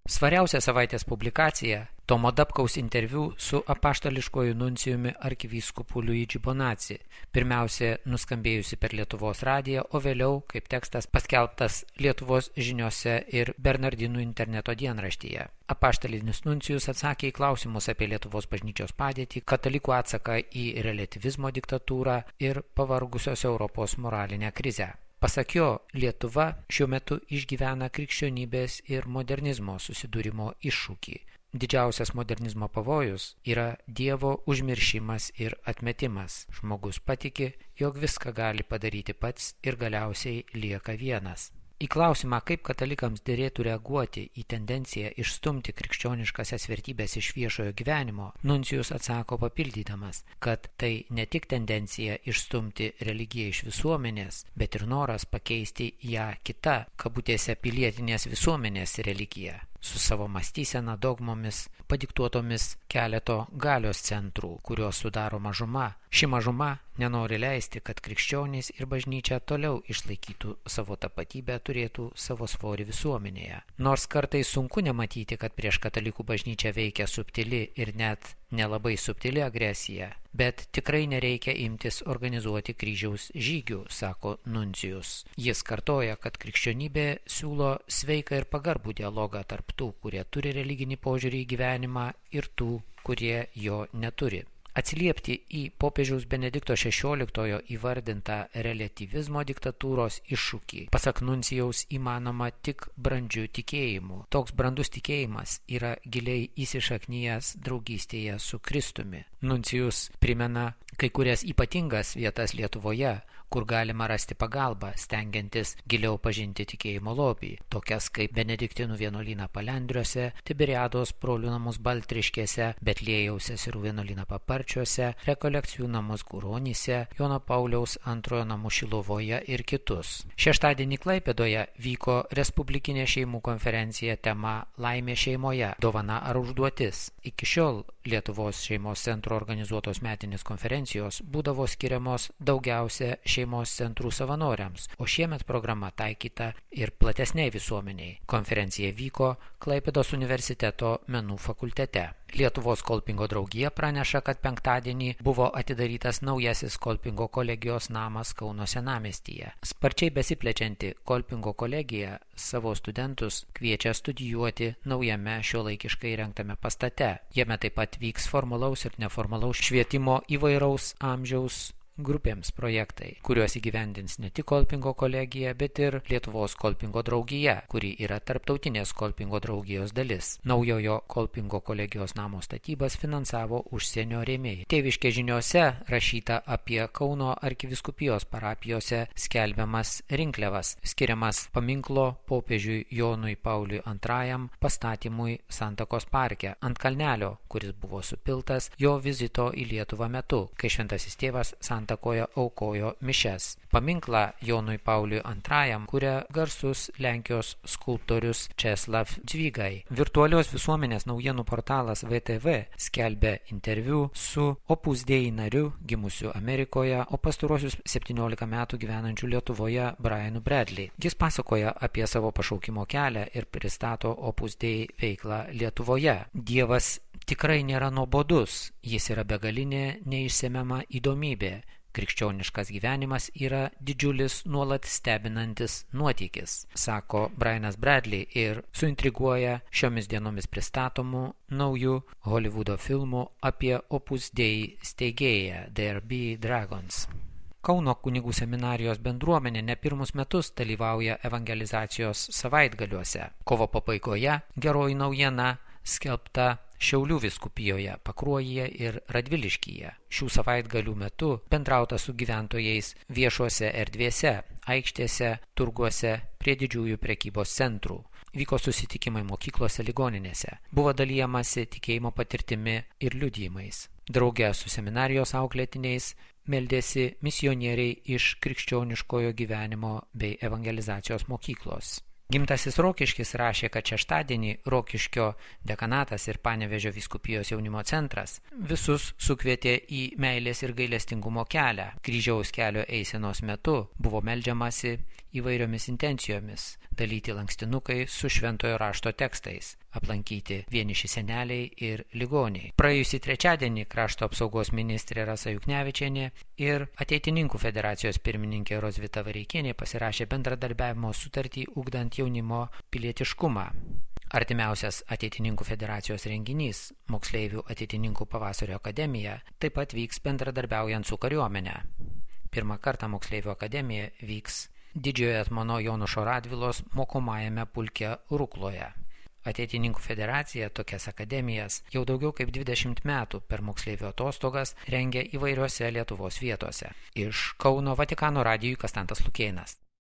Svariausia savaitės publikacija – Tomo Dapkaus interviu su apaštališkuoju nuncijumi arkivyskupu Luigi Bonazzi, pirmiausia nuskambėjusi per Lietuvos radiją, o vėliau kaip tekstas paskelbtas Lietuvos žiniose ir Bernardinų interneto dienraštyje. Apaštalinis nuncijus atsakė į klausimus apie Lietuvos bažnyčios padėtį, katalikų atsaką į reliatyvizmo diktatūrą ir pavargusios Europos moralinę krizę. Pasak jo, Lietuva šiuo metu išgyvena krikščionybės ir modernizmo susidūrimo iššūkį. Didžiausias modernizmo pavojus yra Dievo užmiršimas ir atmetimas. Žmogus patiki, jog viską gali padaryti pats ir galiausiai lieka vienas. Į klausimą, kaip katalikams derėtų reaguoti į tendenciją išstumti krikščioniškasias vertybės iš viešojo gyvenimo, nuncijus atsako papildydamas, kad tai ne tik tendencija išstumti religiją iš visuomenės, bet ir noras pakeisti ją kita, kabutėse pilietinės visuomenės religiją, su savo mąstysena dogmomis, padiktuotomis keleto galios centrų, kurios sudaro mažuma. Ši mažuma nenori leisti, kad krikščionys ir bažnyčia toliau išlaikytų savo tapatybę, turėtų savo svorį visuomenėje. Nors kartais sunku nematyti, kad prieš katalikų bažnyčią veikia subtili ir net nelabai subtili agresija, bet tikrai nereikia imtis organizuoti kryžiaus žygių, sako nuncijus. Jis kartoja, kad krikščionybė siūlo sveiką ir pagarbų dialogą tarp tų, kurie turi religinį požiūrį į gyvenimą, ir tų, kurie jo neturi. Atsiliepti į popiežiaus Benedikto XVI įvardintą reliatyvizmo diktatūros iššūkį, pasak nuncijaus, įmanoma tik brandžiu tikėjimu. Toks brandus tikėjimas yra giliai įsišaknyjęs draugystėje su Kristumi. Nuncijus primena kai kurias ypatingas vietas Lietuvoje, kur galima rasti pagalbą, stengiantis giliau pažinti tikėjimo lobį, tokias kaip Benediktinų vienuolyną Palendriuose, Tiberiados brolių namus Baltriškėse, Betliejaus seserų vienuolyną Paparčiuose, rekolekcijų namus Guronyse, Jono Pauliaus II namus Šiluvoje ir kitus. Šeštadienį Klaipėdoje vyko Respublikinė šeimų konferencija tema Laimė šeimoje – dovana ar užduotis. Iki šiol Lietuvos šeimos centro organizuotos metinės konferencijos būdavo skiriamos daugiausia šeimos centrų savanoriams, o šiemet programa taikyta ir platesniai visuomeniai. Konferencija vyko Klaipėdos universiteto menų fakultete. Lietuvos Kolpingo draugija praneša, kad penktadienį buvo atidarytas naujasis Kolpingo kolegijos namas Kauno senamiestyje. Sparčiai besiplečianti Kolpingo kolegija savo studentus kviečia studijuoti naujame šiuolaikiškai įrengtame pastate. Jame taip pat vyks formalaus ir neformalaus švietimo įvairaus amžiaus grupėms projektai, kuriuos įgyvendins ne tik Kolpingo kolegija, bet ir Lietuvos Kolpingo draugija, kuri yra tarptautinės Kolpingo draugijos dalis. Naujojo Kolpingo kolegijos namo statybas finansavo užsienio rėmėjai. Tėviškės žiniose rašyta apie Kauno arkivyskupijos parapijose skelbiamas rinkliavas, skiriamas paminklo popiežiui Jonui Pauliui II pastatymui Santakos parke ant kalnelio, kuris buvo supiltas jo vizito į Lietuvą metu, kai šventasis tėvas Santakoje aukojo mišias. Paminklą Jonui Pauliui II kuria garsus Lenkijos skulptorius Česlav Dvigai. Virtualios visuomenės naujienų portalas VTV skelbia interviu su Opus Dei nariu gimusiu Amerikoje, o pastaruosius 17 metų gyvenančiu Lietuvoje Brianu Bradley. Jis pasakoja apie savo pašaukimo kelią ir pristato Opus Dei veiklą Lietuvoje. Dievas tikrai nėra nuobodus, jis yra begalinė, neišsemiama įdomybė. Krikščioniškas gyvenimas yra didžiulis, nuolat stebinantis nuotykis, sako Brianas Bradley ir suintriguoja šiomis dienomis pristatomų naujų Hollywoodo filmų apie Opus Dei steigėją There Be Dragons. Kauno kunigų seminarijos bendruomenė ne pirmus metus dalyvauja evangelizacijos savaitgaliuose. Kovo pabaigoje geroji naujiena skelbta Šiaulių vyskupijoje, Pakruojyje ir Radviliškyje. Šių savaitgalių metu bendrauta su gyventojais viešuose erdvėse, aikštėse, turguose, prie didžiųjų prekybos centrų. Vyko susitikimai mokyklose, ligoninėse. Buvo dalijamasi tikėjimo patirtimi ir liudijimais. Drauge su seminarijos auklėtiniais meldėsi misionieriai iš krikščioniškojo gyvenimo bei evangelizacijos mokyklos. Gimtasis Rokiškis rašė, kad šeštadienį Rokiškio dekanatas ir Panevėžio vyskupijos jaunimo centras visus sukvietė į meilės ir gailestingumo kelią. Kryžiaus kelio eisenos metu buvo meldžiamasi įvairiomis intencijomis. dalyti lankstinukai su šventojo rašto tekstais, aplankyti vieniši seneliai ir ligoniai. Praėjusį trečiadienį krašto apsaugos ministrė Rasa Juknevičienė ir Ateitininkų federacijos pirmininkė Rozvita Vareikienė pasirašė bendradarbiavimo sutartį ugdant jaunimo pilietiškumą. Artimiausias Ateitininkų federacijos renginys, moksleivių Ateitininkų pavasario akademija, taip pat vyks bendradarbiaujant su kariuomene. Pirmą kartą moksleivių akademija vyks Didžiojo etmono Jonušo Radvilos mokomajame pulke Rukloje. Ateitininkų federacija tokias akademijas jau daugiau kaip 20 metų per moksleivių atostogas rengia įvairiose Lietuvos vietose. Iš Kauno Vatikano radijui Kastantas Lukėnas.